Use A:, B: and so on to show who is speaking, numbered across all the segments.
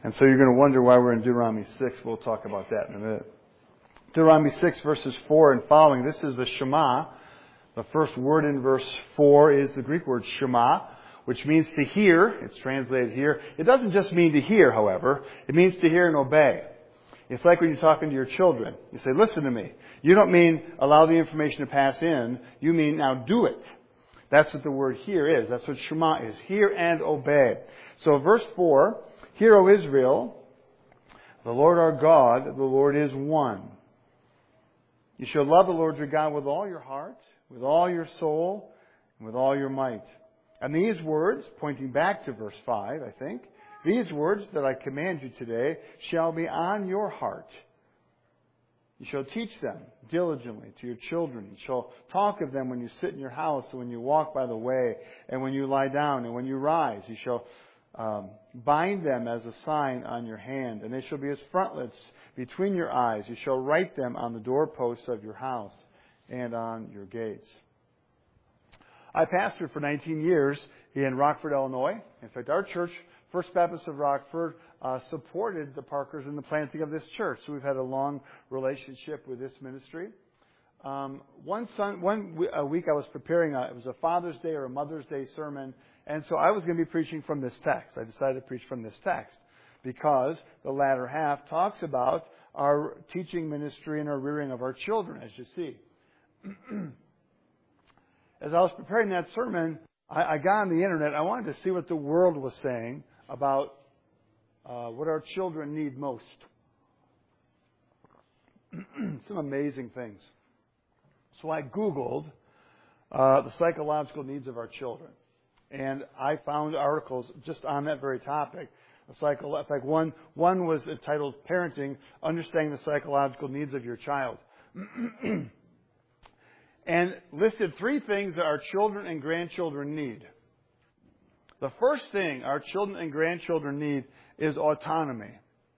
A: And so you're going to wonder why we're in Deuteronomy 6. We'll talk about that in a minute. Deuteronomy 6 verses 4 and following. This is the Shema. The first word in verse 4 is the Greek word Shema, which means to hear. It's translated here. It doesn't just mean to hear, however. It means to hear and obey. It's like when you're talking to your children. You say, listen to me. You don't mean allow the information to pass in. You mean now do it. That's what the word hear is. That's what Shema is. Hear and obey. So verse 4, Hear, O Israel, the Lord our God, the Lord is one. You shall love the Lord your God with all your heart, with all your soul, and with all your might. And these words, pointing back to verse 5, I think, these words that I command you today shall be on your heart. You shall teach them diligently to your children. You shall talk of them when you sit in your house, and when you walk by the way, and when you lie down, and when you rise. You shall bind them as a sign on your hand, and they shall be as frontlets between your eyes. You shall write them on the doorposts of your house and on your gates. I pastored for 19 years in Rockford, Illinois. In fact, our church, First Baptist of Rockford, supported the Parkers in the planting of this church. So we've had a long relationship with this ministry. One week I was preparing, it was a Father's Day or a Mother's Day sermon, and so I was going to be preaching from this text. I decided to preach from this text because the latter half talks about our teaching ministry and our rearing of our children, as you see. As I was preparing that sermon, I got on the internet. I wanted to see what the world was saying about what our children need most. Some amazing things. So I Googled the psychological needs of our children. And I found articles just on that very topic. In fact, one was entitled Parenting, Understanding the Psychological Needs of Your Child. And listed 3 things that our children and grandchildren need. The first thing our children and grandchildren need is autonomy.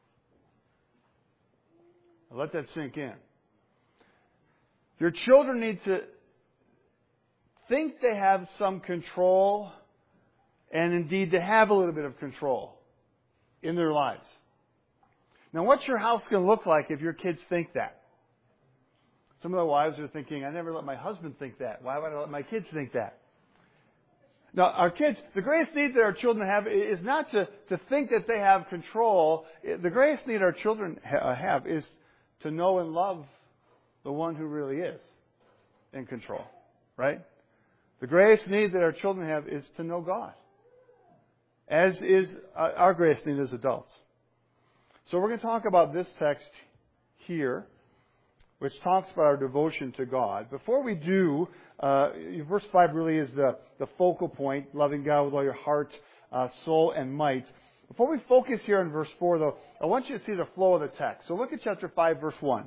A: Now let that sink in. Your children need to think they have some control, and indeed to have a little bit of control in their lives. Now, what's your house going to look like if your kids think that? Some of the wives are thinking, I never let my husband think that. Why would I let my kids think that? Now, our kids, the greatest need that our children have is not to think that they have control. The greatest need our children have is to know and love the one who really is in control. Right? The greatest need that our children have is to know God. As is our greatest need as adults. So we're going to talk about this text here, which talks about our devotion to God. Before we do, verse 5 really is the focal point, loving God with all your heart, soul, and might. Before we focus here on verse 4, though, I want you to see the flow of the text. So look at chapter 5, verse 1.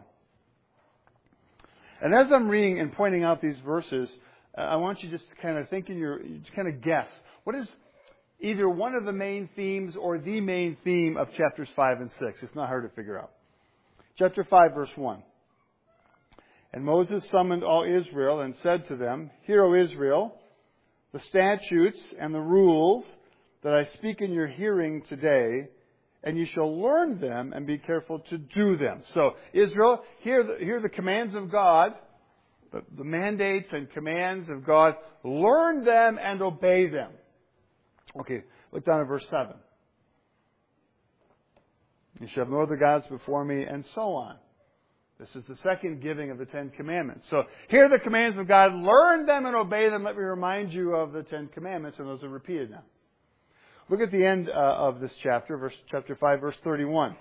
A: And as I'm reading and pointing out these verses, I want you just to kind of think just kind of guess. What is either one of the main themes or the main theme of chapters 5 and 6? It's not hard to figure out. Chapter 5, verse 1. And Moses summoned all Israel and said to them, Hear, O Israel, the statutes and the rules that I speak in your hearing today, and you shall learn them and be careful to do them. So, Israel, hear the commands of God, the mandates and commands of God. Learn them and obey them. Okay, look down at verse 7. You shall have no other gods before me, and so on. This is the second giving of the 10 Commandments. So, hear the commands of God, learn them and obey them. Let me remind you of the 10 Commandments, and those are repeated now. Look at the end of this chapter, chapter 5, verse 31.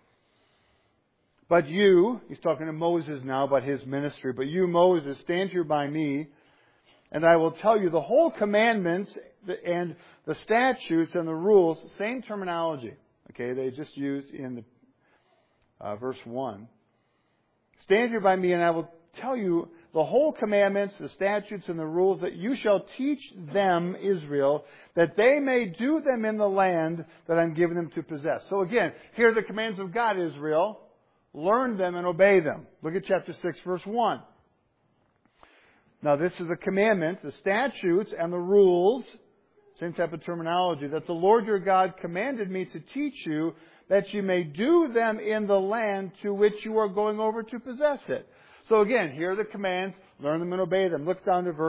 A: But you, he's talking to Moses now about his ministry, but you, Moses, stand here by me, and I will tell you the whole commandments and the statutes and the rules, same terminology. Okay, they just used in the verse 1. Stand here by me, and I will tell you the whole commandments, the statutes, and the rules that you shall teach them, Israel, that they may do them in the land that I'm giving them to possess. So again, here are the commands of God, Israel. Learn them and obey them. Look at chapter 6, verse 1. Now this is a commandment, the statutes and the rules. Same type of terminology. That the Lord your God commanded me to teach you, that you may do them in the land to which you are going over to possess it. So again, here are the commands. Learn them and obey them. Look down to verse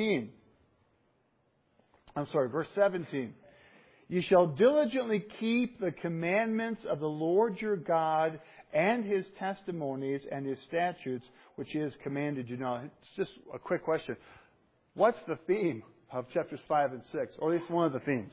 A: 17. You shall diligently keep the commandments of the Lord your God and His testimonies and His statutes, which He has commanded you. Now, it's just a quick question. What's the theme of chapters 5 and 6? Or at least one of the themes.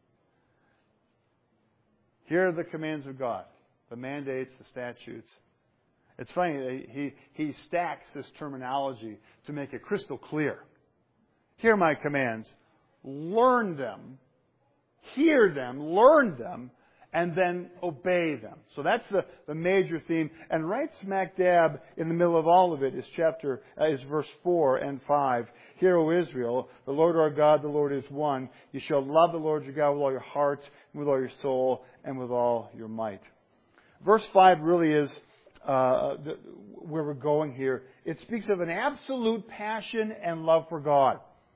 A: Here are the commands of God. The mandates, the statutes. It's funny, he stacks this terminology to make it crystal clear. Hear my commands. Learn them. Hear them. Learn them. And then obey them. So that's the major theme. And right smack dab in the middle of all of it is verse 4 and 5. Hear, O Israel, the Lord our God, the Lord is one. You shall love the Lord your God with all your heart, and with all your soul, and with all your might. Verse 5 really is where we're going here. It speaks of an absolute passion and love for God.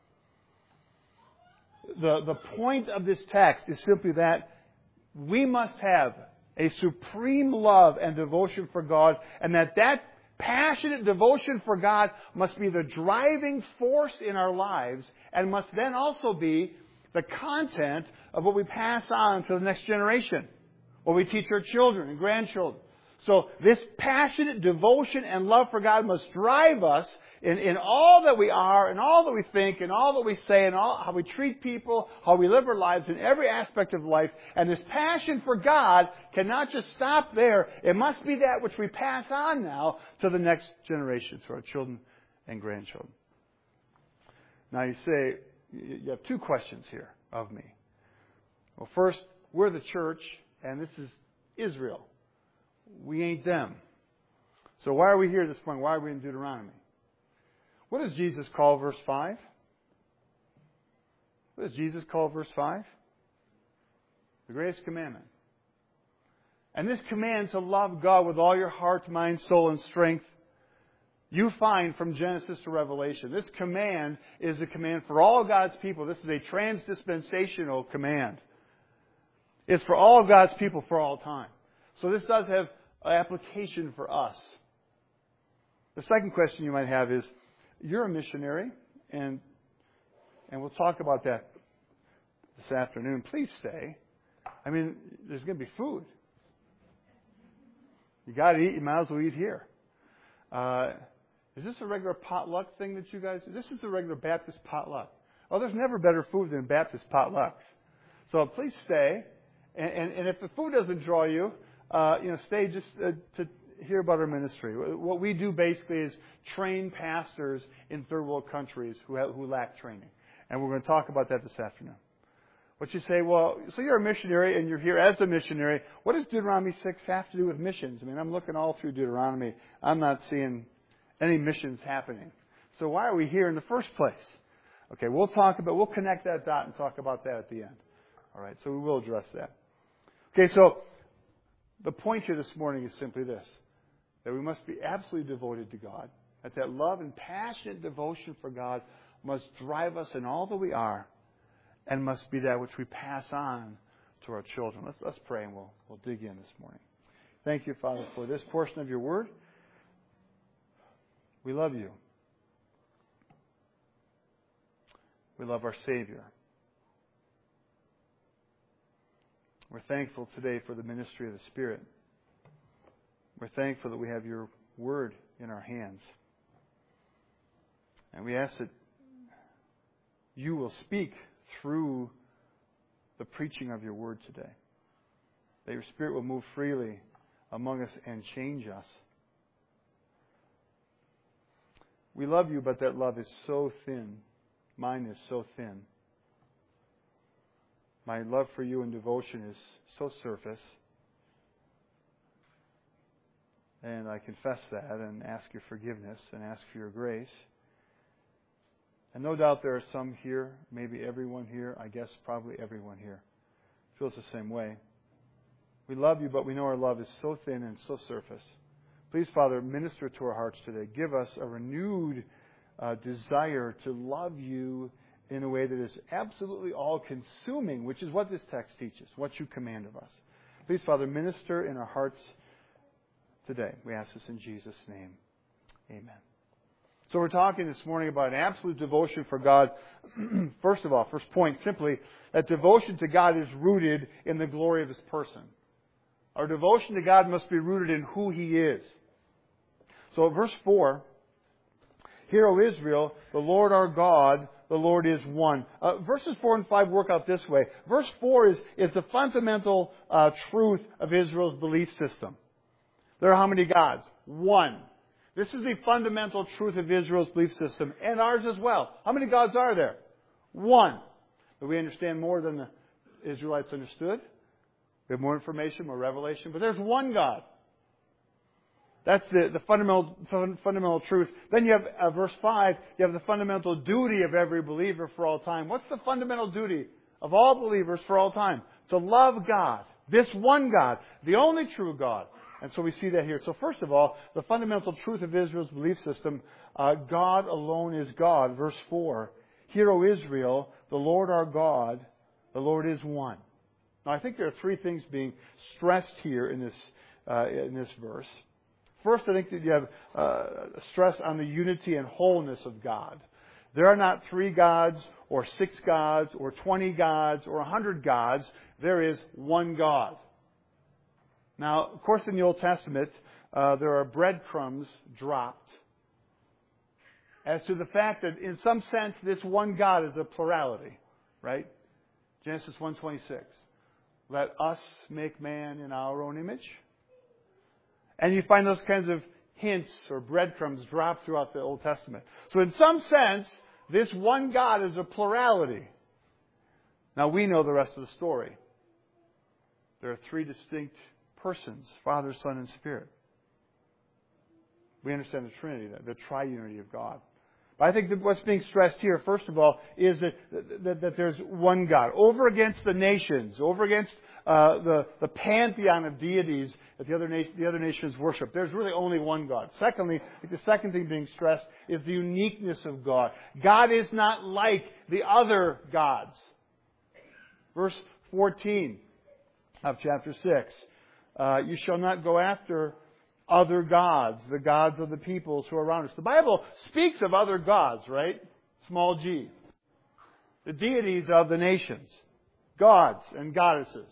A: The point of this text is simply that we must have a supreme love and devotion for God, and that passionate devotion for God must be the driving force in our lives, and must then also be the content of what we pass on to the next generation, what we teach our children and grandchildren. So this passionate devotion and love for God must drive us in all that we are, and all that we think, and all that we say, and all how we treat people, how we live our lives in every aspect of life. And this passion for God cannot just stop there. It must be that which we pass on now to the next generation, to our children and grandchildren. Now you say, you have two questions here of me. Well, first, we're the church, and this is Israel. We ain't them. So why are we here this morning? Why are we in Deuteronomy? What does Jesus call verse 5? What does Jesus call verse 5? The greatest commandment. And this command to love God with all your heart, mind, soul, and strength, you find from Genesis to Revelation. This command is a command for all God's people. This is a transdispensational command. It's for all of God's people for all time. So this does have an application for us. The second question you might have is, you're a missionary, and we'll talk about that this afternoon. Please stay. I mean, there's going to be food. You got to eat. You might as well eat here. Is this a regular potluck thing that you guys do? This is a regular Baptist potluck. Oh, there's never better food than Baptist potlucks. So please stay. And if the food doesn't draw you, stay just to hear about our ministry. What we do basically is train pastors in third world countries who lack training. And we're going to talk about that this afternoon. But you say, well, so you're a missionary and you're here as a missionary. What does Deuteronomy 6 have to do with missions? I mean, I'm looking all through Deuteronomy. I'm not seeing any missions happening. So why are we here in the first place? Okay, we'll connect that dot and talk about that at the end. All right, so we will address that. Okay, so the point here this morning is simply this, that we must be absolutely devoted to God, that love and passionate devotion for God must drive us in all that we are, and must be that which we pass on to our children. Let's pray, and we'll dig in this morning. Thank you, Father, for this portion of your word. We love you. We love our Savior. We're thankful today for the ministry of the Spirit. We're thankful that we have your word in our hands. And we ask that you will speak through the preaching of your word today. That your Spirit will move freely among us and change us. We love you, but that love is so thin. Mine is so thin. My love for you and devotion is so surface. And I confess that and ask your forgiveness and ask for your grace. And no doubt there are some here, maybe everyone here, I guess probably everyone here feels the same way. We love you, but we know our love is so thin and so surface. Please, Father, minister to our hearts today. Give us a renewed desire to love you in a way that is absolutely all-consuming, which is what this text teaches, what you command of us. Please, Father, minister in our hearts today. We ask this in Jesus' name. Amen. So we're talking this morning about an absolute devotion for God. First of all, first point, simply, that devotion to God is rooted in the glory of His person. Our devotion to God must be rooted in who He is. So verse 4, Hear, O Israel, the Lord our God, the Lord is one. Verses 4 and 5 work out this way. Verse 4 is the fundamental truth of Israel's belief system. There are how many gods? One. This is the fundamental truth of Israel's belief system, and ours as well. How many gods are there? One. But we understand more than the Israelites understood. We have more information, more revelation, but there's one God. That's the fundamental truth. Then you have verse 5, you have the fundamental duty of every believer for all time. What's the fundamental duty of all believers for all time? To love God. This one God. The only true God. And so we see that here. So first of all, the fundamental truth of Israel's belief system, God alone is God. Verse 4, Hear, O Israel, the Lord our God, the Lord is one. Now I think there are three things being stressed here in this verse. First, I think that you have stress on the unity and wholeness of God. There are not 3 gods, or 6 gods, or 20 gods, or 100 gods. There is one God. Now, of course, in the Old Testament, there are breadcrumbs dropped as to the fact that, in some sense, this one God is a plurality, right? Genesis 1:26. Let us make man in our own image. And you find those kinds of hints or breadcrumbs dropped throughout the Old Testament. So in some sense, this one God is a plurality. Now we know the rest of the story. There are 3 distinct persons, Father, Son, and Spirit. We understand the Trinity, the triunity of God. But I think that what's being stressed here, first of all, is that there's one God. Over against the nations, over against the pantheon of deities that the other nations worship, there's really only one God. Secondly, I think the second thing being stressed is the uniqueness of God. God is not like the other gods. Verse 14 of chapter 6. You shall not go after other gods, the gods of the peoples who are around us. The Bible speaks of other gods, right? Small g. The deities of the nations. Gods and goddesses.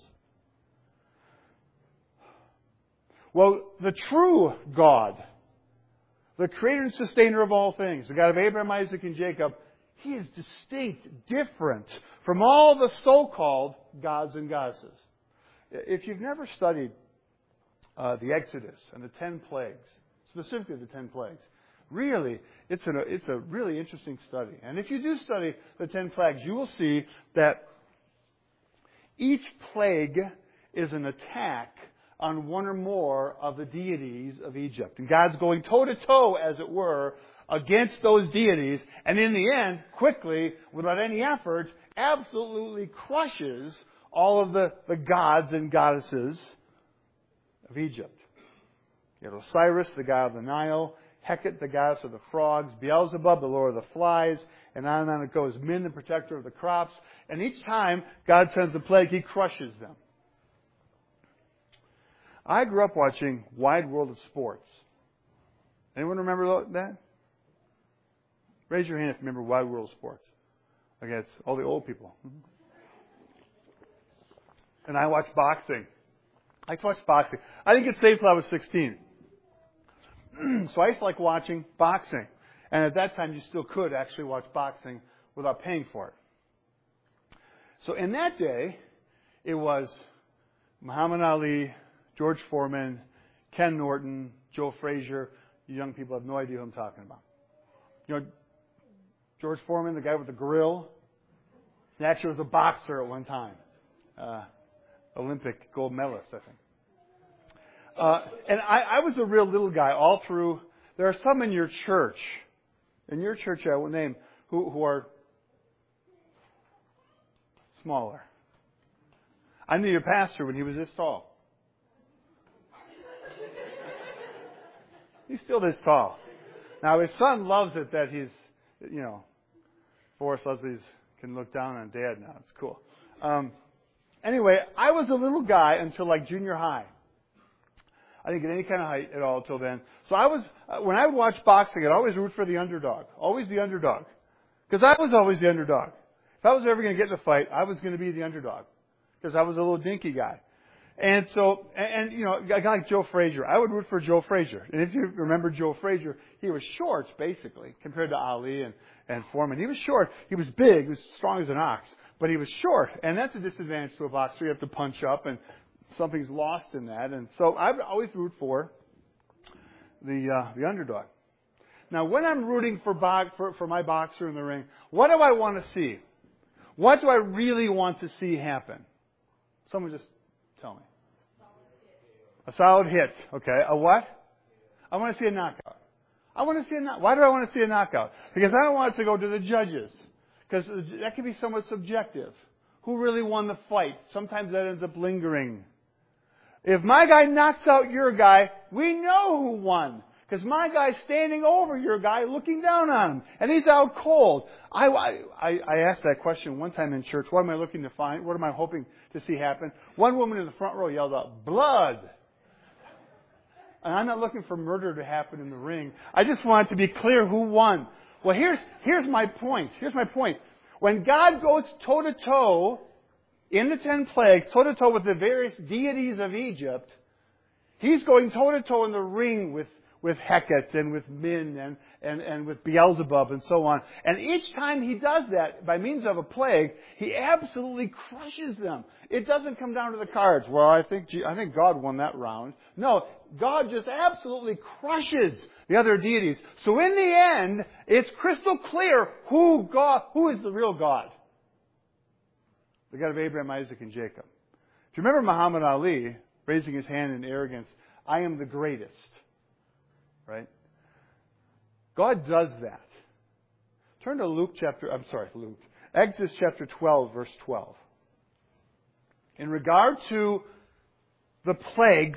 A: Well, the true God, the creator and sustainer of all things, the God of Abraham, Isaac, and Jacob, He is distinct, different from all the so-called gods and goddesses. If you've never studied the Exodus and the 10 plagues, specifically the 10 plagues, really, it's a really interesting study. And if you do study the 10 plagues, you will see that each plague is an attack on one or more of the deities of Egypt. And God's going toe-to-toe, as it were, against those deities, and in the end, quickly, without any effort, absolutely crushes all of the gods and goddesses of Egypt. You have Osiris, the god of the Nile, Hecate, the goddess of the frogs, Beelzebub, the lord of the flies, and on it goes. Min, the protector of the crops. And each time God sends a plague, He crushes them. I grew up watching Wide World of Sports. Anyone remember that? Raise your hand if you remember Wide World of Sports. Okay, it's all the old people. And I watched boxing. I used to watch boxing. I didn't get saved until I was 16. So I used to like watching boxing. And at that time, you still could actually watch boxing without paying for it. So in that day, it was Muhammad Ali, George Foreman, Ken Norton, Joe Frazier. You young people have no idea who I'm talking about. You know, George Foreman, the guy with the grill, he actually was a boxer at one time. Olympic gold medalist, I think. And I was a real little guy all through. There are some in your church, I won't name, who are smaller. I knew your pastor when he was this tall. He's still this tall. Now his son loves it that he's, Forrest loves these can look down on Dad now. It's cool. Anyway, I was a little guy until like junior high. I didn't get any kind of height at all until then. So I was, when I would watch boxing, I'd always root for the underdog. Always the underdog. Because I was always the underdog. If I was ever going to get in a fight, I was going to be the underdog. Because I was a little dinky guy. And so, you know, a guy like Joe Frazier, I would root for Joe Frazier. And if you remember Joe Frazier, he was short, basically, compared to Ali and Foreman. He was short. He was big. He was strong as an ox. But he was short. And that's a disadvantage to a boxer. You have to punch up, and something's lost in that. And so I would always root for the underdog. Now, when I'm rooting for my boxer in the ring, what do I want to see? What do I really want to see happen? Someone just tell me. A solid hit. Okay. A what? I want to see a knockout. Why do I want to see a knockout? Because I don't want it to go to the judges. Because that can be somewhat subjective. Who really won the fight? Sometimes that ends up lingering. If my guy knocks out your guy, we know who won. Because my guy's standing over your guy looking down on him. And he's out cold. I asked that question one time in church. What am I looking to find? What am I hoping to see happen? One woman in the front row yelled out, blood. And I'm not looking for murder to happen in the ring. I just want it to be clear who won. Well, here's my point. Here's my point. When God goes toe-to-toe in the 10 plagues, toe-to-toe with the various deities of Egypt, He's going toe-to-toe in the ring with Hecate and with Min and with Beelzebub and so on. And each time he does that, by means of a plague, he absolutely crushes them. It doesn't come down to the cards. Well, I think God won that round. No, God just absolutely crushes the other deities. So in the end, it's crystal clear who is the real God. The God of Abraham, Isaac, and Jacob. Do you remember Muhammad Ali raising his hand in arrogance? I am the greatest. Right? God does that. Turn to Exodus chapter 12, verse 12. In regard to the plagues,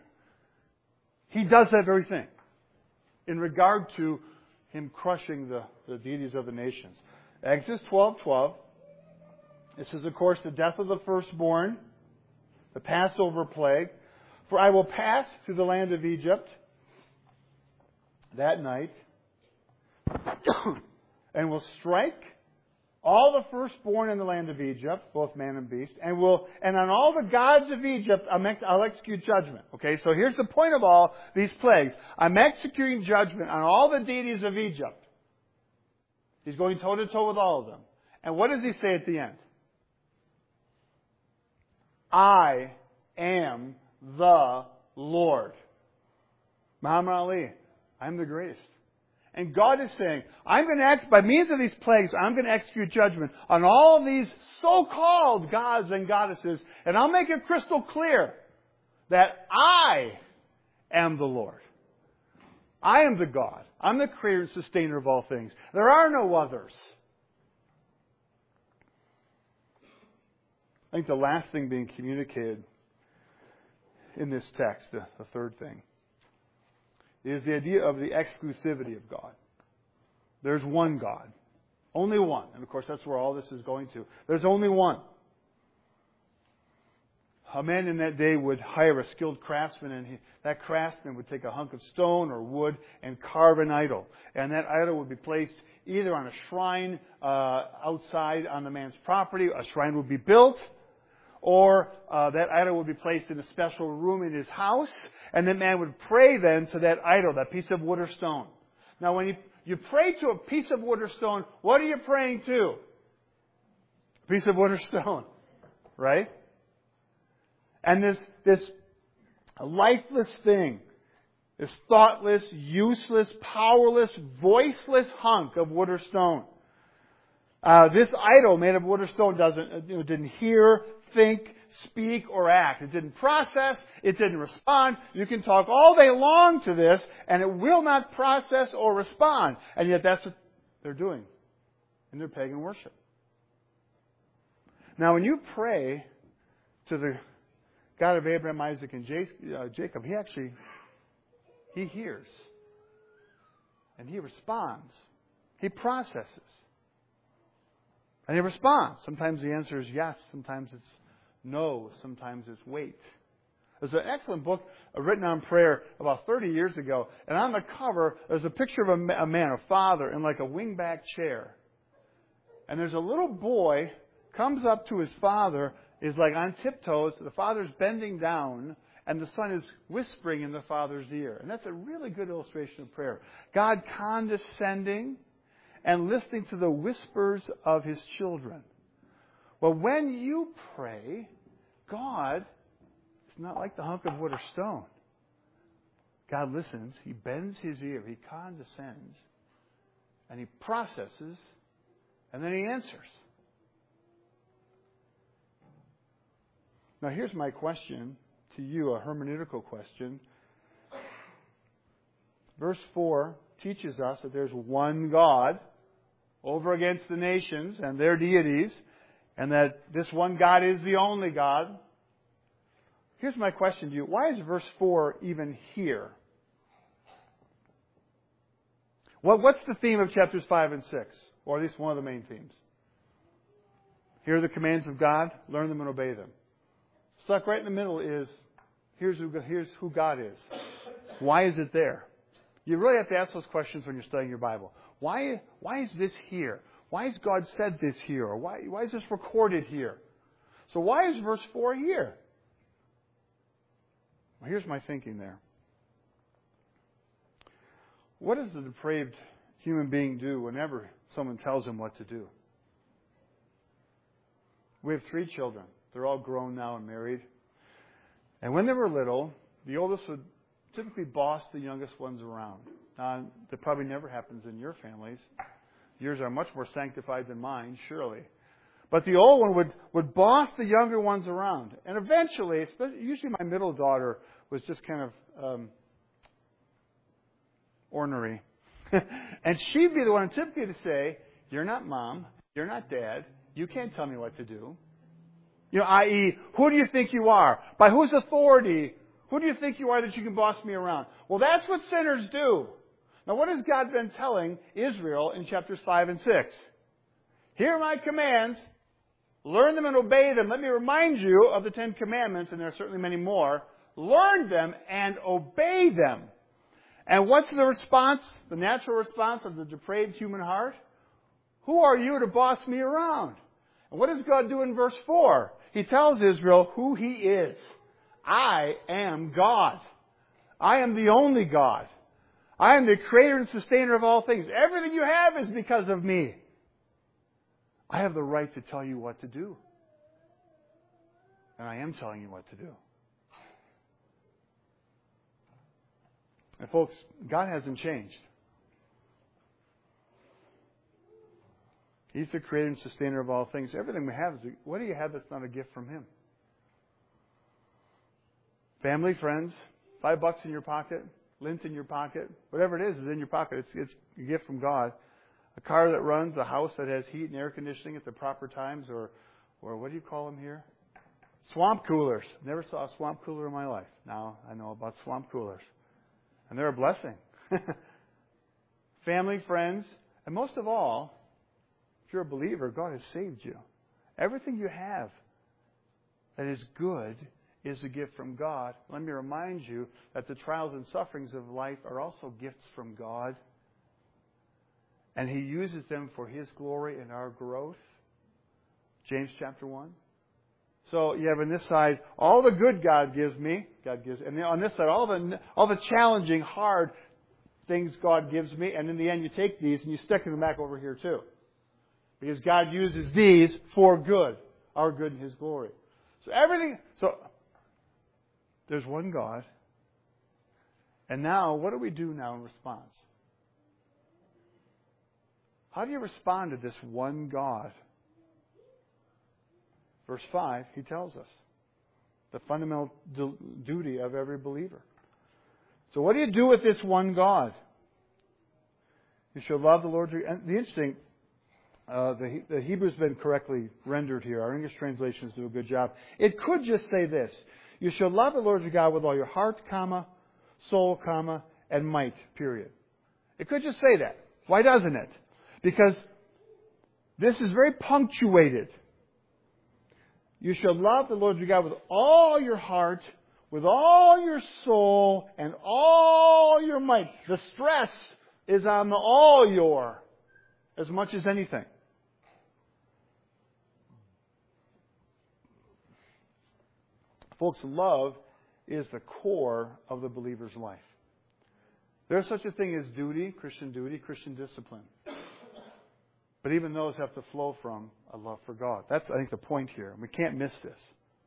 A: He does that very thing. In regard to Him crushing the deities of the nations. Exodus 12:12. This is, of course, the death of the firstborn, the Passover plague. For I will pass through the land of Egypt that night, and will strike all the firstborn in the land of Egypt, both man and beast, and on all the gods of Egypt I'll execute judgment. Okay, so here's the point of all these plagues. I'm executing judgment on all the deities of Egypt. He's going toe-to-toe with all of them. And what does he say at the end? I am the Lord. Muhammad Ali, I'm the greatest. And God is saying, by means of these plagues, I'm going to execute judgment on all these so-called gods and goddesses, and I'll make it crystal clear that I am the Lord. I am the God. I'm the creator and sustainer of all things. There are no others. I think the last thing being communicated in this text, the third thing, is the idea of the exclusivity of God. There's one God. Only one. And of course, that's where all this is going to. There's only one. A man in that day would hire a skilled craftsman, and that craftsman would take a hunk of stone or wood and carve an idol. And that idol would be placed either on a shrine outside on the man's property. A shrine would be built. Or that idol would be placed in a special room in his house, and the man would pray then to that idol, that piece of wood or stone. Now, when you pray to a piece of wood or stone, what are you praying to? A piece of wood or stone, right? And this lifeless thing, this thoughtless, useless, powerless, voiceless hunk of wood or stone. This idol made of wood or stone didn't hear, think, speak, or act. It didn't process. It didn't respond. You can talk all day long to this, and it will not process or respond. And yet that's what they're doing in their pagan worship. Now, when you pray to the God of Abraham, Isaac, and Jacob, He hears. And He responds. He processes. And they respond. Sometimes the answer is yes. Sometimes it's no. Sometimes it's wait. There's an excellent book written on prayer about 30 years ago. And on the cover, there's a picture of a man, a father, in like a wingback chair. And there's a little boy comes up to his father, is like on tiptoes. The father's bending down, and the son is whispering in the father's ear. And that's a really good illustration of prayer. God condescending and listening to the whispers of His children. Well, when you pray, God is not like the hunk of wood or stone. God listens. He bends His ear. He condescends. And He processes. And then He answers. Now, here's my question to you, a hermeneutical question. Verse 4 teaches us that there's one God over against the nations and their deities, and that this one God is the only God. Here's my question to you. Why is verse 4 even here? What's the theme of chapters 5 and 6? Or at least one of the main themes. Hear the commands of God, learn them and obey them. Stuck right in the middle is, here's who God is. Why is it there? You really have to ask those questions when you're studying your Bible. Why is this here? Why has God said this here? Or why is this recorded here? So why is verse 4 here? Well, here's my thinking there. What does the depraved human being do whenever someone tells him what to do? We have 3 children. They're all grown now and married. And when they were little, the oldest would typically boss the youngest ones around. Now, that probably never happens in your families. Yours are much more sanctified than mine, surely. But the old one would boss the younger ones around. And eventually, usually my middle daughter was just kind of ornery. And she'd be the one typically to say, "You're not mom. You're not dad. You can't tell me what to do." You know, i.e., who do you think you are? By whose authority? Who do you think you are that you can boss me around? Well, that's what sinners do. Now, what has God been telling Israel in chapters 5 and 6? Hear my commands, learn them and obey them. Let me remind you of the 10 commandments, and there are certainly many more. Learn them and obey them. And what's the response, the natural response of the depraved human heart? Who are you to boss me around? And what does God do in verse 4? He tells Israel who He is. I am God. I am the only God. I am the creator and sustainer of all things. Everything you have is because of me. I have the right to tell you what to do. And I am telling you what to do. And folks, God hasn't changed. He's the creator and sustainer of all things. Everything we have what do you have that's not a gift from Him? Family, friends, $5 in your pocket, lint in your pocket, whatever it is in your pocket. It's a gift from God. A car that runs, a house that has heat and air conditioning at the proper times, or what do you call them here? Swamp coolers. Never saw a swamp cooler in my life. Now I know about swamp coolers. And they're a blessing. Family, friends, and most of all, if you're a believer, God has saved you. Everything you have that is good is a gift from God. Let me remind you that the trials and sufferings of life are also gifts from God. And He uses them for His glory and our growth. James chapter 1. So you have on this side all the good God gives me. And on this side all the challenging, hard things God gives me. And in the end you take these and you stick them back over here too. Because God uses these for good. Our good and His glory. So there's one God. And now, what do we do now in response? How do you respond to this one God? Verse 5, He tells us the fundamental duty of every believer. So what do you do with this one God? You shall love the Lord. And the interesting, the Hebrew's been correctly rendered here. Our English translations do a good job. It could just say this. You shall love the Lord your God with all your heart, soul, and might, period. It could just say that. Why doesn't it? Because This is very punctuated. You shall love the Lord your God with all your heart, with all your soul, and all your might. The stress is on the all your, as much as anything. Folks, love is the core of the believer's life. There's such a thing as duty, Christian discipline. But even those have to flow from a love for God. That's, I think, the point here. We can't miss this.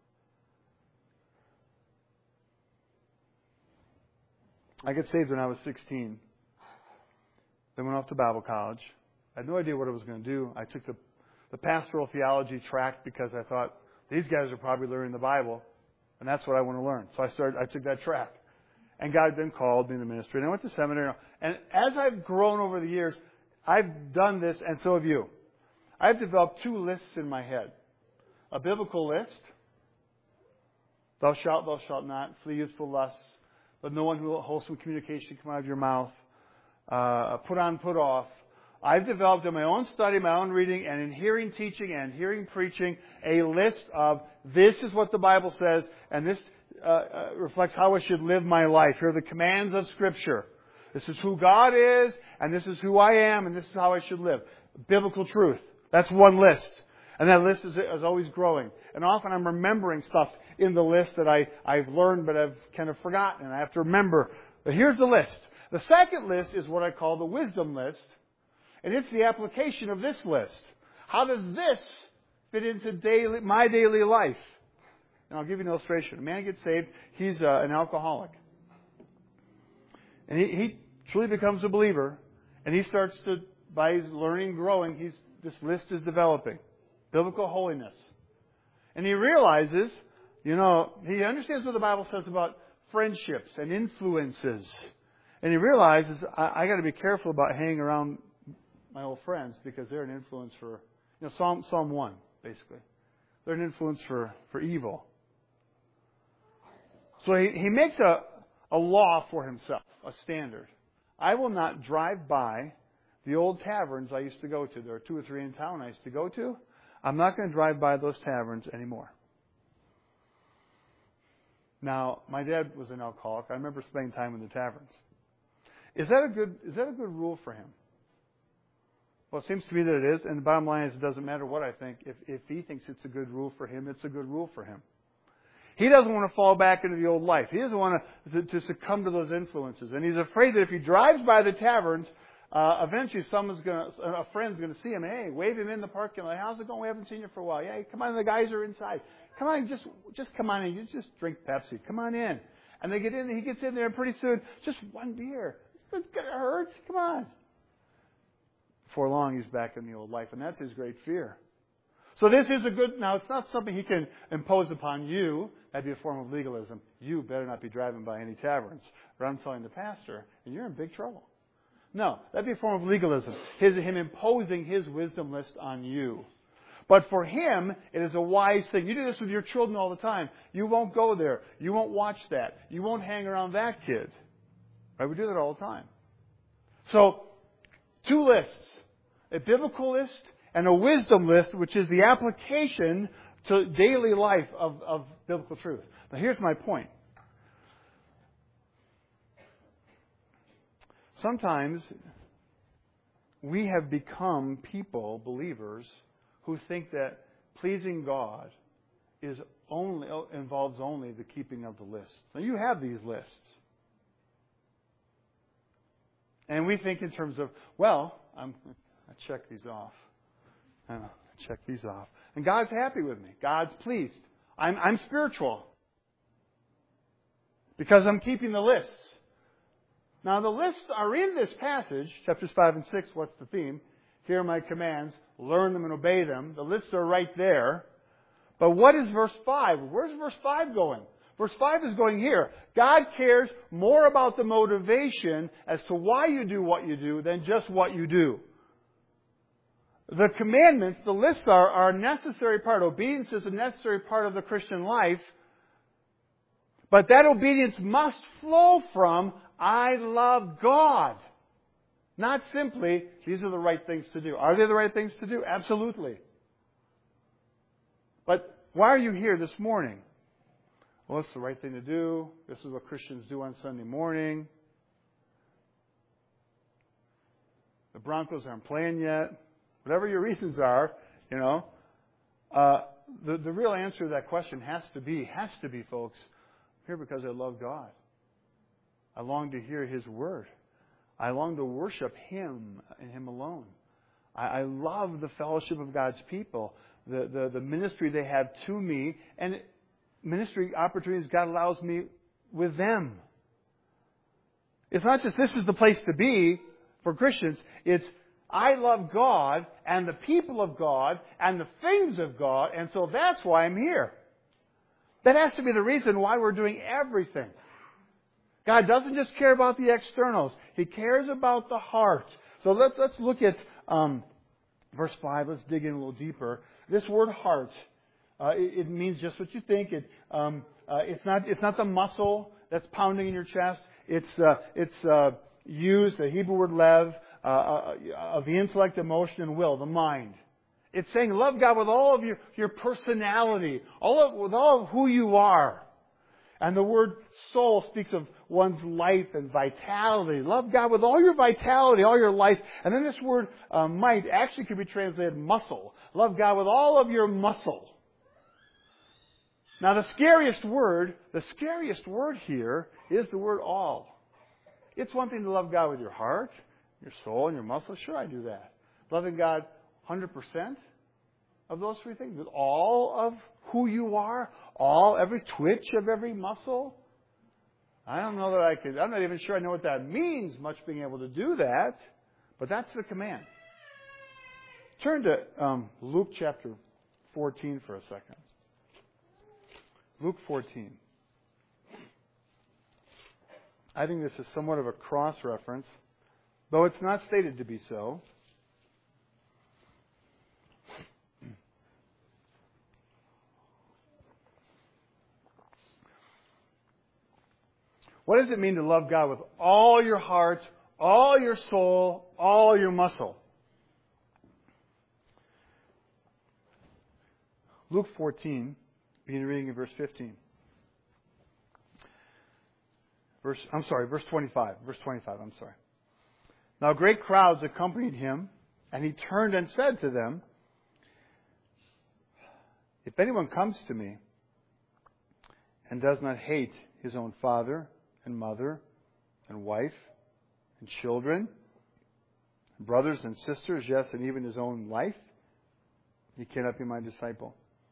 A: I got saved when I was 16. Then went off to Bible college. I had no idea what I was going to do. I took the pastoral theology track because I thought, these guys are probably learning the Bible, and that's what I want to learn. So I took that track. And God then called me in the ministry. And I went to seminary. And as I've grown over the years, I've done this, and so have you. I've developed two lists in my head. A biblical list. Thou shalt not, flee youthful lusts. Let no one who wholesome communication come out of your mouth. Put on, put off. I've developed in my own study, my own reading, and in hearing teaching and hearing preaching, a list of this is what the Bible says, and this reflects how I should live my life. Here are the commands of Scripture. This is who God is, and this is who I am, and this is how I should live. Biblical truth. That's one list. And that list is always growing. And often I'm remembering stuff in the list that I've learned but I've kind of forgotten. And I have to remember. But here's the list. The second list is what I call the wisdom list. And it's the application of this list. How does this fit into my daily life? And I'll give you an illustration. A man gets saved. He's an alcoholic. And he truly becomes a believer. And he starts to, by his learning, growing, this list is developing. Biblical holiness. And he realizes, he understands what the Bible says about friendships and influences. And he realizes, I got to be careful about hanging around my old friends because they're an influence for, Psalm 1, basically. They're an influence for evil. So he makes a law for himself, a standard. I will not drive by the old taverns I used to go to. There are 2 or 3 in town I used to go to. I'm not going to drive by those taverns anymore. Now, my dad was an alcoholic. I remember spending time in the taverns. Is that a good rule for him? Well, it seems to me that it is. And the bottom line is, it doesn't matter what I think. If he thinks it's a good rule for him, it's a good rule for him. He doesn't want to fall back into the old life. He doesn't want to succumb to those influences. And he's afraid that if he drives by the taverns, eventually a friend's going to see him. Hey, wave him in the parking lot. How's it going? We haven't seen you for a while. Yeah, come on, the guys are inside. Come on, just come on in. You just drink Pepsi. Come on in. And they get in. He gets in there, and pretty soon, just one beer. It's going to hurt. Come on. Before long, he's back in the old life, and that's his great fear. So this is now it's not something he can impose upon you. That'd be a form of legalism. You better not be driving by any taverns, or I'm telling the pastor, and you're in big trouble. No, that'd be a form of legalism. Him imposing his wisdom list on you. But for him, it is a wise thing. You do this with your children all the time. You won't go there. You won't watch that. You won't hang around that kid. Right? We do that all the time. So, 2 lists. A biblical list and a wisdom list, which is the application to daily life of biblical truth. Now here's my point. Sometimes we have become people, believers, who think that pleasing God involves only the keeping of the lists. Now you have these lists. And we think in terms of, I check these off. I check these off. And God's happy with me. God's pleased. I'm spiritual. Because I'm keeping the lists. Now the lists are in this passage, chapters 5 and 6. What's the theme? Hear my commands, learn them and obey them. The lists are right there. But what is verse 5? Where's verse 5 going? Verse 5 is going here. God cares more about the motivation as to why you do what you do than just what you do. The commandments, the lists are a necessary part. Obedience is a necessary part of the Christian life. But that obedience must flow from, I love God. Not simply, these are the right things to do. Are they the right things to do? Absolutely. But why are you here this morning? Well, it's the right thing to do. This is what Christians do on Sunday morning. The Broncos aren't playing yet. Whatever your reasons are, the real answer to that question has to be, folks, I'm here because I love God. I long to hear His Word. I long to worship Him and Him alone. I love the fellowship of God's people, the ministry they have to me, and ministry opportunities God allows me with them. It's not just this is the place to be for Christians. It's I love God and the people of God and the things of God, and so that's why I'm here. That has to be the reason why we're doing everything. God doesn't just care about the externals. He cares about the heart. So let's look at verse 5. Let's dig in a little deeper. This word heart, it means just what you think. It's not the muscle that's pounding in your chest. It's used, the Hebrew word lev, of the intellect, emotion, and will, the mind. It's saying love God with all of your personality, with all of who you are. And the word soul speaks of one's life and vitality. Love God with all your vitality, all your life. And then this word might actually could be translated muscle. Love God with all of your muscle. Now the scariest word here is the word all. It's one thing to love God with your heart, your soul, and your muscle. Sure, I do that. Loving God 100% of those three things, with all of who you are, every twitch of every muscle. I'm not even sure I know what that means, much being able to do that, but that's the command. Turn to Luke chapter 14 for a second. Luke 14. I think this is somewhat of a cross-reference, though it's not stated to be so. What does it mean to love God with all your heart, all your soul, all your muscle? Luke 14, begin reading in verse 15. Verse 25. Verse 25, I'm sorry. Now great crowds accompanied him, and he turned and said to them, if anyone comes to me and does not hate his own father and mother and wife and children, and brothers and sisters, yes, and even his own life, he cannot be my disciple.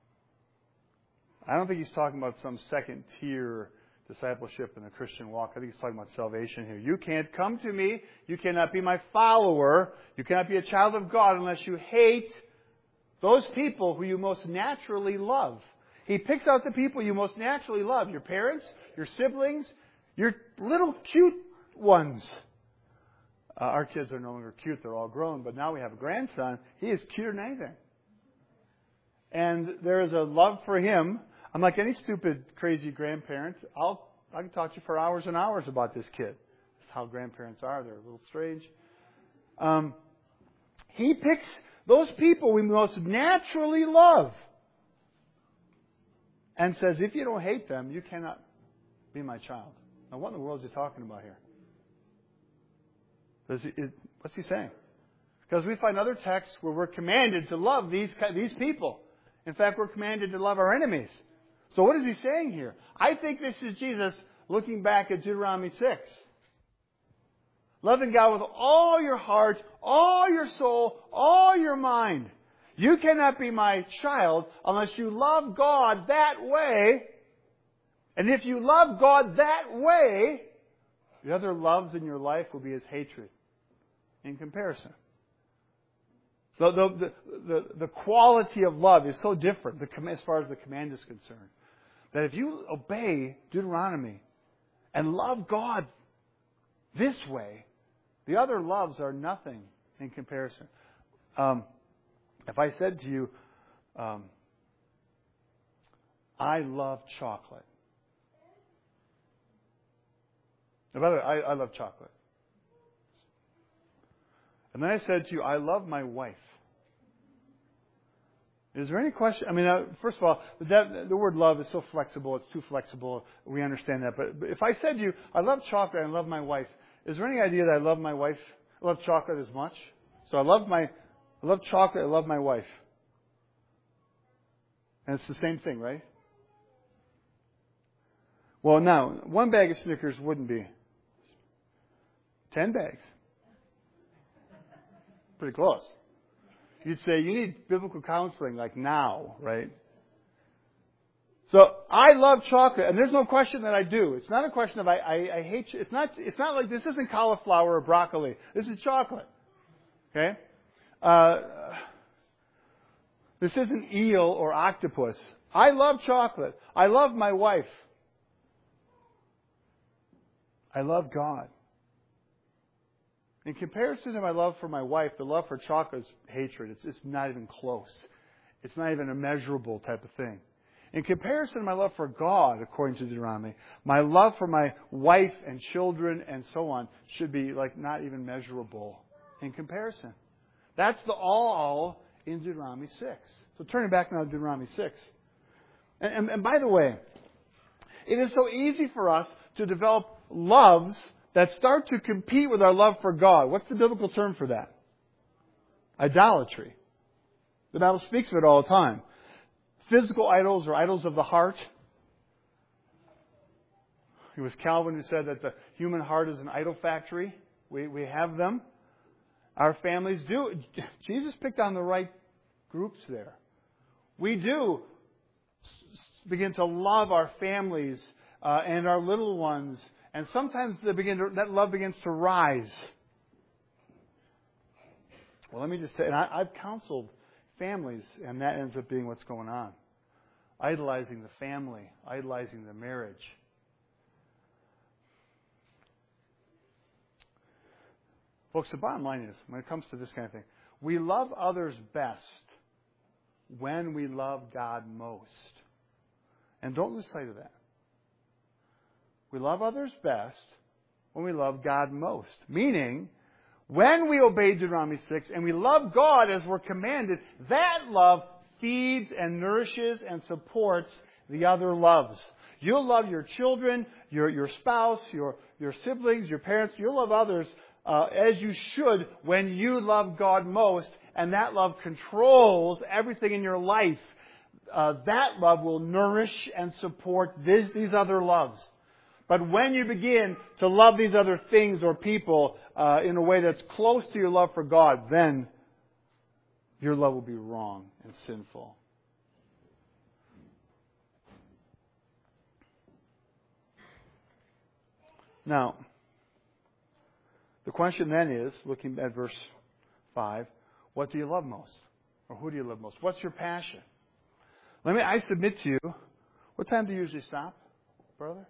A: I don't think he's talking about some second-tier discipleship in the Christian walk. I think he's talking about salvation here. You can't come to me. You cannot be my follower. You cannot be a child of God unless you hate those people who you most naturally love. He picks out the people you most naturally love. Your parents, your siblings, your little cute ones. Our kids are no longer cute. They're all grown. But now we have a grandson. He is cuter than anything. And there is a love for him. I'm like any stupid, crazy grandparent. I can talk to you for hours and hours about this kid. That's how grandparents are. They're a little strange. He picks those people we most naturally love and says, if you don't hate them, you cannot be my child. Now, what in the world is he talking about here? What's he saying? Because we find other texts where we're commanded to love these people. In fact, we're commanded to love our enemies. So what is he saying here? I think this is Jesus looking back at Deuteronomy 6. Loving God with all your heart, all your soul, all your mind. You cannot be my child unless you love God that way. And if you love God that way, the other loves in your life will be His hatred in comparison. So the quality of love is so different as far as the command is concerned, that if you obey Deuteronomy and love God this way, the other loves are nothing in comparison. If I said to you, I love chocolate. Now, by the way, I love chocolate. and then I said to you, I love my wife. Is there any question? I mean, first of all, the word love is so flexible. It's too flexible. We understand that. But if I said to you, I love chocolate and I love my wife, is there any idea that I love my wife? I love chocolate as much? So I love chocolate, I love my wife. And it's the same thing, right? Well, now, 1 bag of Snickers wouldn't be 10 bags. Pretty close. You'd say you need biblical counseling like now, right? So I love chocolate, and there's no question that I do. It's not a question of I hate. It's not like this isn't cauliflower or broccoli. This is chocolate. Okay. This isn't eel or octopus. I love chocolate. I love my wife. I love God. In comparison to my love for my wife, the love for chocolate is hatred. It's not even close. It's not even a measurable type of thing. In comparison to my love for God, according to Deuteronomy, my love for my wife and children and so on should be like not even measurable in comparison. That's the all in Deuteronomy 6. So turning back now to Deuteronomy 6. And by the way, it is so easy for us to develop loves that start to compete with our love for God. What's the biblical term for that? Idolatry. The Bible speaks of it all the time. Physical idols or idols of the heart. It was Calvin who said that the human heart is an idol factory. We have them. Our families do. Jesus picked on the right groups there. We do begin to love our families and our little ones. And sometimes that love begins to rise. Well, let me just say, and I've counseled families, and that ends up being what's going on. Idolizing the family, idolizing the marriage. Folks, the bottom line is, when it comes to this kind of thing, we love others best when we love God most. And don't lose sight of that. We love others best when we love God most. Meaning, when we obey Deuteronomy 6 and we love God as we're commanded, that love feeds and nourishes and supports the other loves. You'll love your children, your spouse, your siblings, your parents. You'll love others as you should when you love God most, and that love controls everything in your life. That love will nourish and support these other loves. But when you begin to love these other things or people in a way that's close to your love for God, then your love will be wrong and sinful. Now, the question then is, looking at verse 5, what do you love most? Or who do you love most? What's your passion? I submit to you, what time do you usually stop, brother?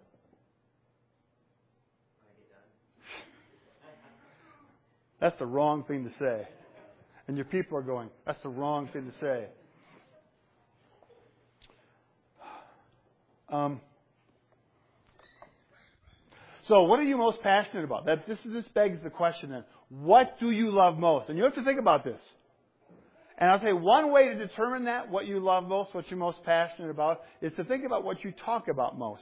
A: That's the wrong thing to say. And your people are going, that's the wrong thing to say. So what are you most passionate about? This begs the question then. What do you love most? And you have to think about this. And I'll tell you, one way to determine that, what you love most, what you're most passionate about, is to think about what you talk about most.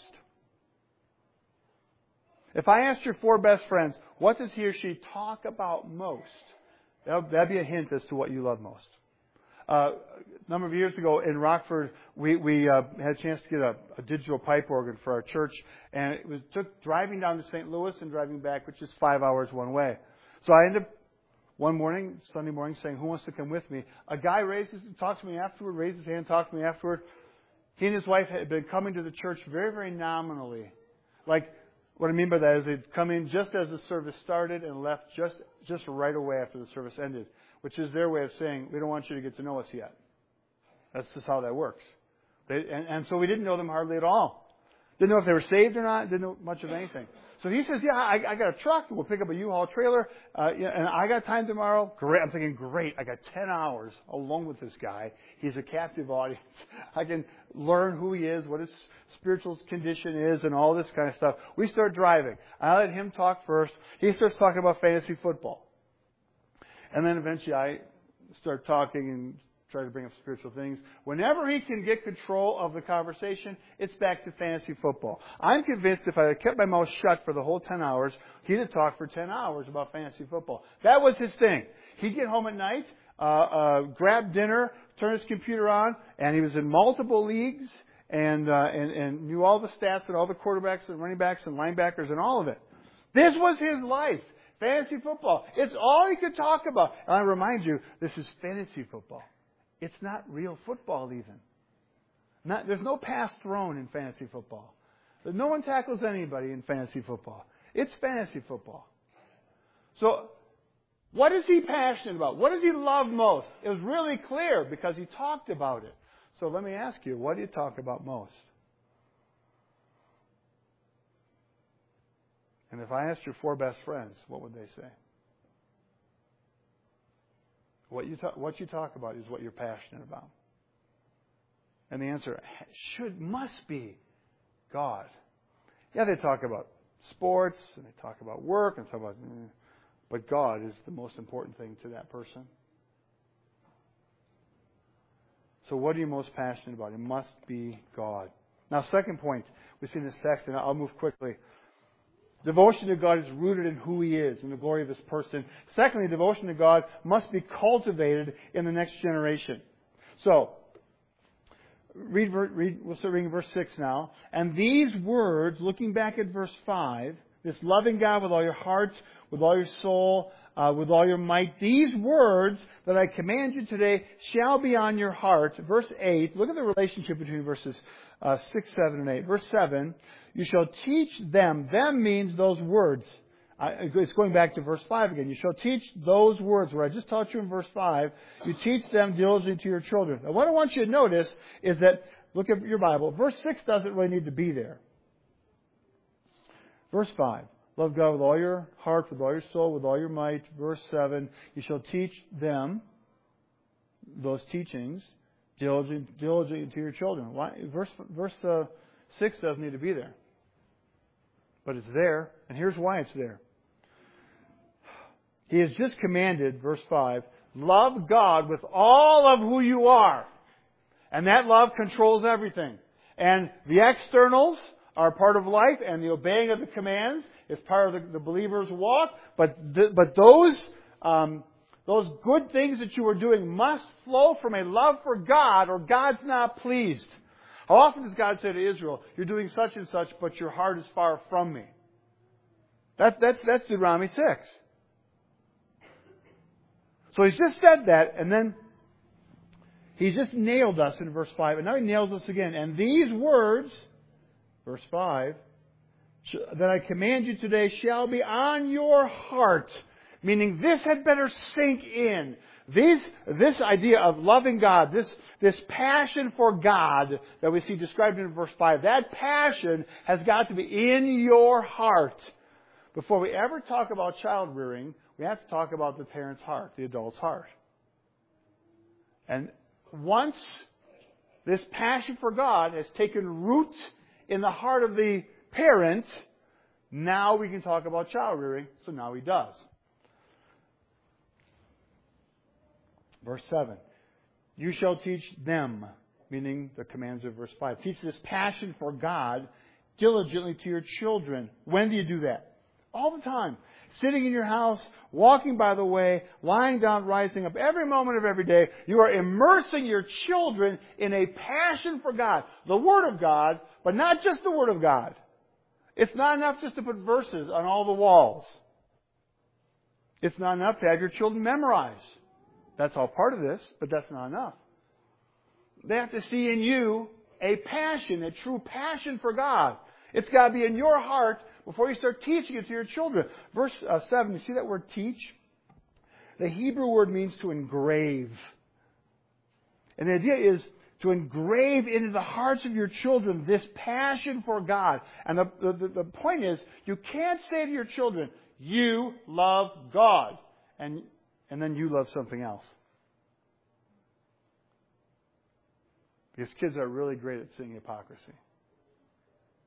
A: If I asked your 4 best friends, what does he or she talk about most? That'd be a hint as to what you love most. A number of years ago in Rockford, we had a chance to get a digital pipe organ for our church, and it took driving down to St. Louis and driving back, which is 5 hours one way. So I ended up one morning, Sunday morning, saying, "Who wants to come with me?" A guy talked to me afterward, raised his hand, talked to me afterward. He and his wife had been coming to the church very, very nominally. Like, what I mean by that is they'd come in just as the service started and left just right away after the service ended, which is their way of saying, we don't want you to get to know us yet. That's just how that works. And so we didn't know them hardly at all. Didn't know if they were saved or not. Didn't know much of anything. So he says, yeah, I got a truck. We'll pick up a U-Haul trailer. And I got time tomorrow. Great. I'm thinking, great. I got 10 hours alone with this guy. He's a captive audience. I can learn who he is, what his spiritual condition is, and all this kind of stuff. We start driving. I let him talk first. He starts talking about fantasy football. And then eventually I start talking and try to bring up spiritual things. Whenever he can get control of the conversation, it's back to fantasy football. I'm convinced if I had kept my mouth shut for the whole 10 hours, he'd have talked for 10 hours about fantasy football. That was his thing. He'd get home at night, grab dinner, turn his computer on, and he was in multiple leagues and knew all the stats and all the quarterbacks and running backs and linebackers and all of it. This was his life. Fantasy football. It's all he could talk about. And I remind you, this is fantasy football. It's not real football even. There's no pass thrown in fantasy football. No one tackles anybody in fantasy football. It's fantasy football. So, what is he passionate about? What does he love most? It was really clear because he talked about it. So let me ask you, what do you talk about most? And if I asked your 4 best friends, what would they say? What you talk about is what you're passionate about. And the answer must be God. Yeah, they talk about sports, and they talk about work, and talk about, but God is the most important thing to that person. So what are you most passionate about? It must be God. Now, second point, we see in this text, and I'll move quickly. Devotion to God is rooted in who He is and the glory of His person. Secondly, devotion to God must be cultivated in the next generation. So, we'll start reading verse 6 now. And these words, looking back at verse 5, this loving God with all your heart, with all your soul, with all your might, these words that I command you today shall be on your heart. Verse 8, look at the relationship between verses 6, 7, and 8. Verse 7, you shall teach them. Them means those words. It's going back to verse 5 again. You shall teach those words where I just taught you in verse 5. You teach them diligently to your children. Now, what I want you to notice is that, look at your Bible, verse 6 doesn't really need to be there. Verse 5, love God with all your heart, with all your soul, with all your might. Verse 7, you shall teach them, those teachings, diligently to your children. Why? Verse 6 doesn't need to be there. But it's there, and here's why it's there. He has just commanded, verse 5, love God with all of who you are. And that love controls everything. And the externals are part of life, and the obeying of the commands is part of the believer's walk. But those good things that you are doing must flow from a love for God, or God's not pleased. How often does God say to Israel, you're doing such and such, but your heart is far from me? That's Deuteronomy 6. So He's just said that, and then He's just nailed us in verse 5, and now He nails us again. And these words, verse 5, that I command you today shall be on your heart. Meaning this had better sink in. This idea of loving God, this passion for God that we see described in verse 5, that passion has got to be in your heart. Before we ever talk about child rearing, we have to talk about the parent's heart, the adult's heart. And once this passion for God has taken root in the heart of the parent, now we can talk about child rearing, so now he does. Verse 7, you shall teach them, meaning the commands of verse 5. Teach this passion for God diligently to your children. When do you do that? All the time. Sitting in your house, walking by the way, lying down, rising up. Every moment of every day, you are immersing your children in a passion for God. The Word of God, but not just the Word of God. It's not enough just to put verses on all the walls. It's not enough to have your children memorize. That's all part of this, but that's not enough. They have to see in you a passion, a true passion for God. It's got to be in your heart before you start teaching it to your children. Verse 7, you see that word teach? The Hebrew word means to engrave. And the idea is to engrave into the hearts of your children this passion for God. And the point is, you can't say to your children, you love God, and then you love something else. Because kids are really great at seeing hypocrisy.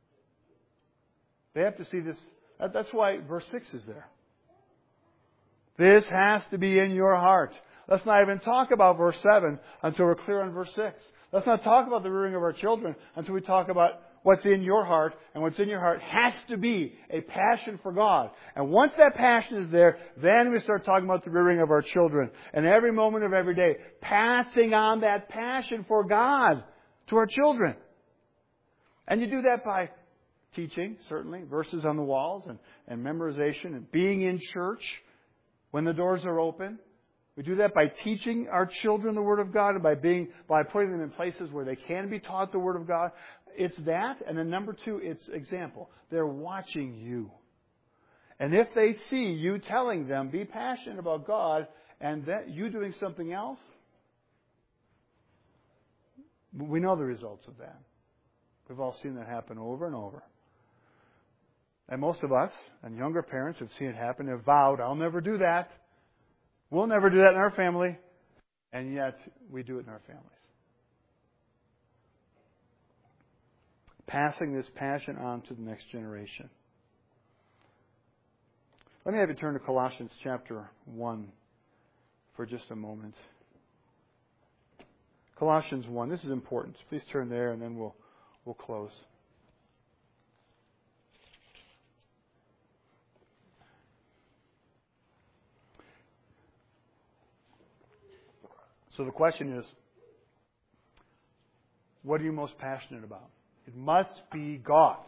A: They have to see this. That's why verse 6 is there. This has to be in your heart. Let's not even talk about verse 7 until we're clear on verse 6. Let's not talk about the rearing of our children until we talk about what's in your heart. And what's in your heart has to be a passion for God. And once that passion is there, then we start talking about the rearing of our children. And every moment of every day, passing on that passion for God to our children. And you do that by teaching, certainly, verses on the walls and memorization and being in church when the doors are open. We do that by teaching our children the Word of God and by putting them in places where they can be taught the Word of God. It's that. And then number 2, it's example. They're watching you. And if they see you telling them, be passionate about God, and that you doing something else, we know the results of that. We've all seen that happen over and over. And most of us, and younger parents who've seen it happen, have vowed, I'll never do that. We'll never do that in our family. And yet, we do it in our families. Passing this passion on to the next generation. Let me have you turn to Colossians chapter 1 for just a moment. Colossians 1. This is important. Please turn there and then we'll close. So the question is, what are you most passionate about? It must be God.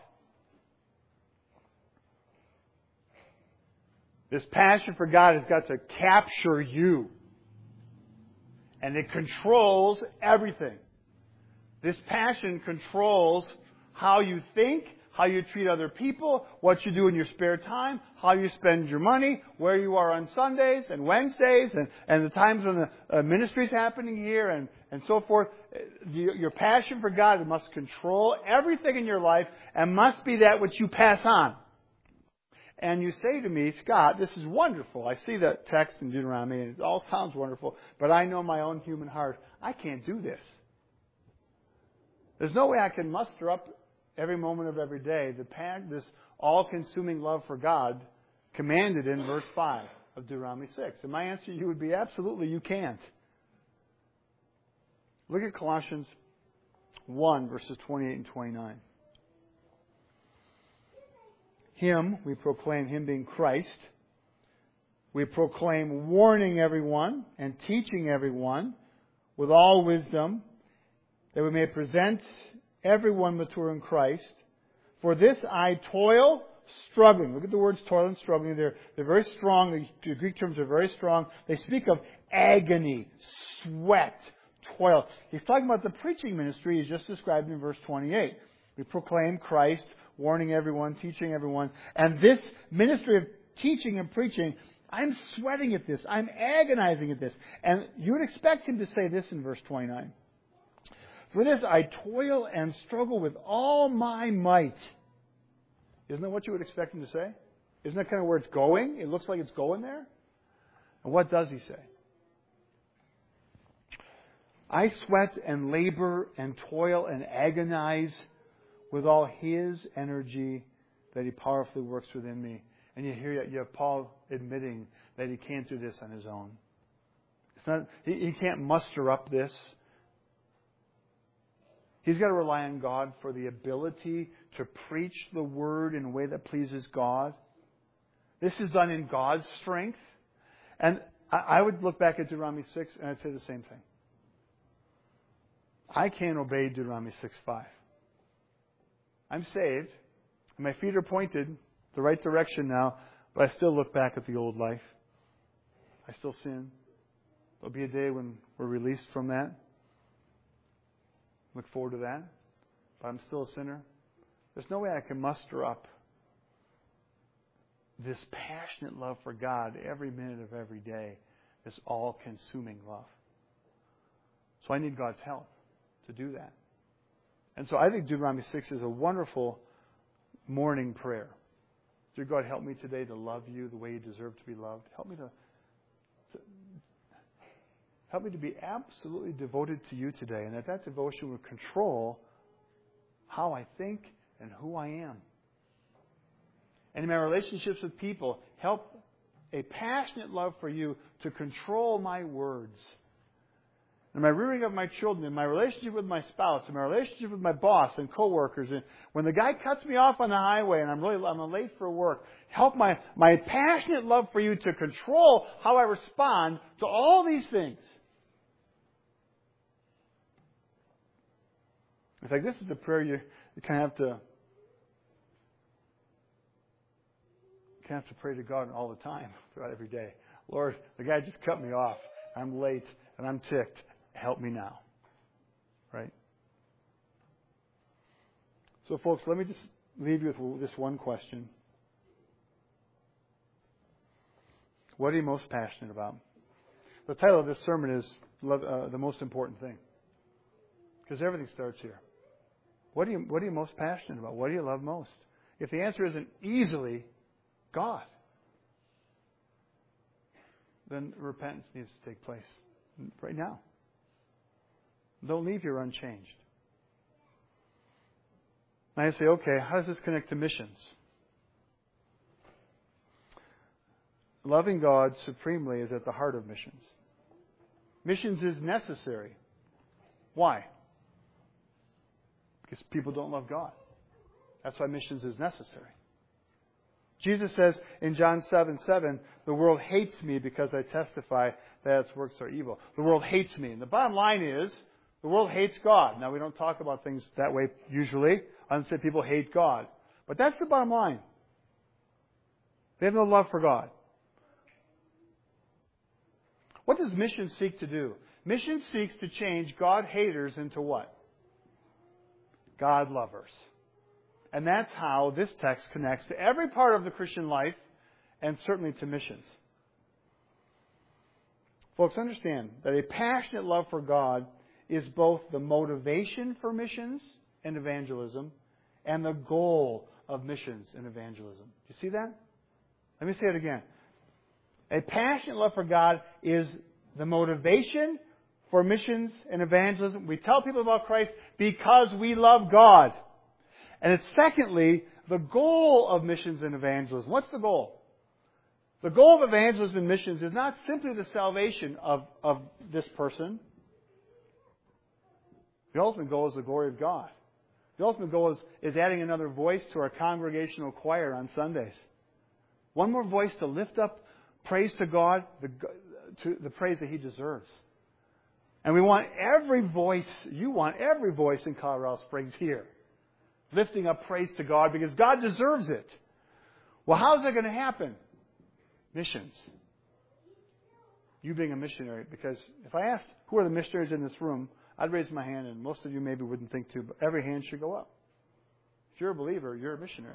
A: This passion for God has got to capture you. And it controls everything. This passion controls how you think, how you treat other people, what you do in your spare time, how you spend your money, where you are on Sundays and Wednesdays, and the times when the ministry is happening here, and so forth. Your passion for God must control everything in your life and must be that which you pass on. And you say to me, Scott, this is wonderful. I see that text in Deuteronomy, and it all sounds wonderful, but I know my own human heart. I can't do this. There's no way I can muster up every moment of every day this all-consuming love for God commanded in verse 5 of Deuteronomy 6. And my answer to you would be absolutely you can't. Look at Colossians 1, verses 28 and 29. Him, we proclaim Him being Christ. We proclaim warning everyone and teaching everyone with all wisdom, that we may present everyone mature in Christ. For this I toil, struggling. Look at the words toil and struggling. They're very strong. The Greek terms are very strong. They speak of agony, sweat, toil. He's talking about the preaching ministry he's just described in verse 28. We proclaim Christ, warning everyone, teaching everyone. And this ministry of teaching and preaching, I'm sweating at this. I'm agonizing at this. And you would expect him to say this in verse 29. For this I toil and struggle with all my might. Isn't that what you would expect him to say? Isn't that kind of where it's going? It looks like it's going there. And what does he say? I sweat and labor and toil and agonize with all His energy that He powerfully works within me. And you have Paul admitting that he can't do this on his own. It's not, he can't muster up this. He's got to rely on God for the ability to preach the Word in a way that pleases God. This is done in God's strength. And I would look back at Deuteronomy 6 and I'd say the same thing. I can't obey Deuteronomy 6:5. I'm saved. And my feet are pointed the right direction now, but I still look back at the old life. I still sin. There'll be a day when we're released from that. Look forward to that. But I'm still a sinner. There's no way I can muster up this passionate love for God every minute of every day. This all-consuming love. So I need God's help to do that. And so I think Deuteronomy 6 is a wonderful morning prayer. Dear God, help me today to love you the way you deserve to be loved. Help me to be absolutely devoted to you today, and that devotion will control how I think and who I am. And in my relationships with people, help a passionate love for you to control my words. In my rearing of my children, in my relationship with my spouse, in my relationship with my boss and coworkers, and when the guy cuts me off on the highway and I'm late for work, help my passionate love for you to control how I respond to all these things. In fact, this is a prayer you kind of have to pray to God all the time, throughout every day. Lord, the guy just cut me off. I'm late and I'm ticked. Help me now. Right? So, folks, let me just leave you with this one question. What are you most passionate about? The title of this sermon is The Most Important Thing. Because everything starts here. What are you most passionate about? What do you love most? If the answer isn't easily God, then repentance needs to take place right now. Don't leave here unchanged. Now you say, okay, how does this connect to missions? Loving God supremely is at the heart of missions. Missions is necessary. Why? Because people don't love God. That's why missions is necessary. Jesus says in John 7:7, the world hates me because I testify that its works are evil. The world hates me. And the bottom line is, the world hates God. Now, we don't talk about things that way usually. I don't say people hate God. But that's the bottom line. They have no love for God. What does mission seek to do? Mission seeks to change God haters into what? God lovers. And that's how this text connects to every part of the Christian life and certainly to missions. Folks, understand that a passionate love for God is both the motivation for missions and evangelism and the goal of missions and evangelism. Do you see that? Let me say it again. A passionate love for God is the motivation for missions and evangelism. We tell people about Christ because we love God. And it's secondly, the goal of missions and evangelism. What's the goal? The goal of evangelism and missions is not simply the salvation of this person. The ultimate goal is the glory of God. The ultimate goal is adding another voice to our congregational choir on Sundays. One more voice to lift up praise to God, the praise that He deserves. And we want every voice, you want every voice in Colorado Springs here, lifting up praise to God because God deserves it. Well, how's that going to happen? Missions. You being a missionary, because if I asked who are the missionaries in this room, I'd raise my hand, and most of you maybe wouldn't think to, but every hand should go up. If you're a believer, you're a missionary.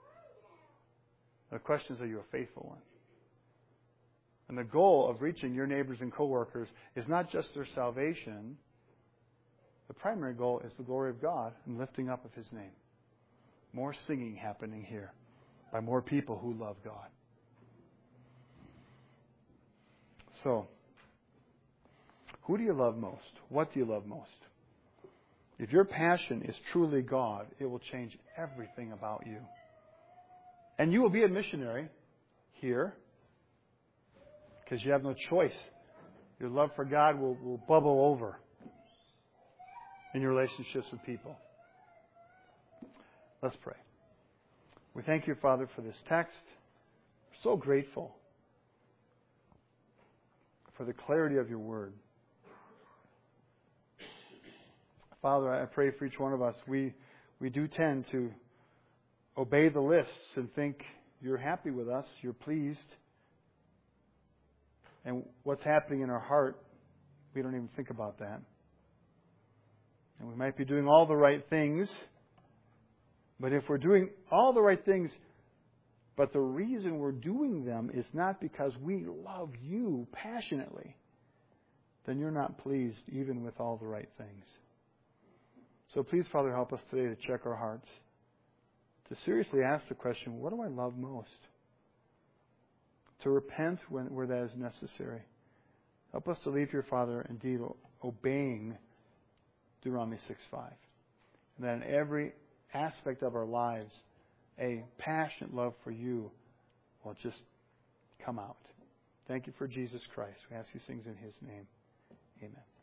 A: The question is, are you a faithful one? And the goal of reaching your neighbors and coworkers is not just their salvation. The primary goal is the glory of God and lifting up of His name. More singing happening here by more people who love God. So, who do you love most? What do you love most? If your passion is truly God, it will change everything about you. And you will be a missionary here because you have no choice. Your love for God will bubble over in your relationships with people. Let's pray. We thank you, Father, for this text. We're so grateful for the clarity of your word. Father, I pray for each one of us. We do tend to obey the lists and think you're happy with us, you're pleased. And what's happening in our heart, we don't even think about that. And we might be doing all the right things, but if we're doing all the right things, but the reason we're doing them is not because we love you passionately, then you're not pleased even with all the right things. So please, Father, help us today to check our hearts, to seriously ask the question, what do I love most? To repent where that is necessary. Help us to leave here, Father, indeed obeying Deuteronomy 6:5. And that in every aspect of our lives, a passionate love for you will just come out. Thank you for Jesus Christ. We ask these things in His name. Amen.